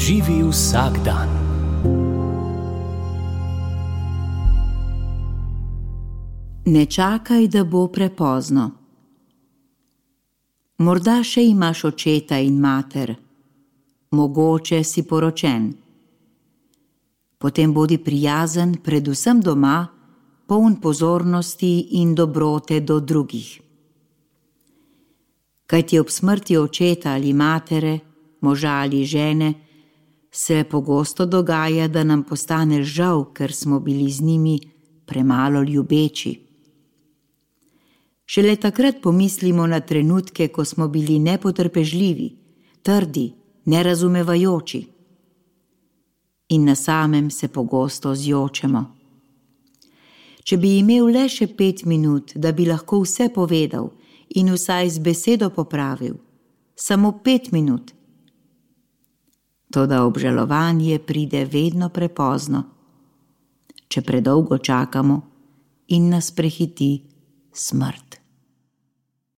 Živi vsak dan. Ne čakaj, da bo prepozno. Morda še imaš očeta in mater, mogoče si poročen. Potem bodi prijazen, predvsem doma, poln pozornosti in dobrote do drugih. Kajti ob smrti očeta ali matere, moža ali žene, se pogosto dogaja, da nam postane žal, ker smo bili z njimi premalo ljubeči. Šele takrat pomislimo na trenutke, ko smo bili nepotrpežljivi, trdi, nerazumevajoči. In na samem se pogosto zjočemo. Če bi imel le še 5 minut, da bi lahko vse povedal in vsaj z besedo popravil, samo 5 minut. Toda obžalovanje pride vedno prepozno, če predolgo čakamo in nas prehiti smrt.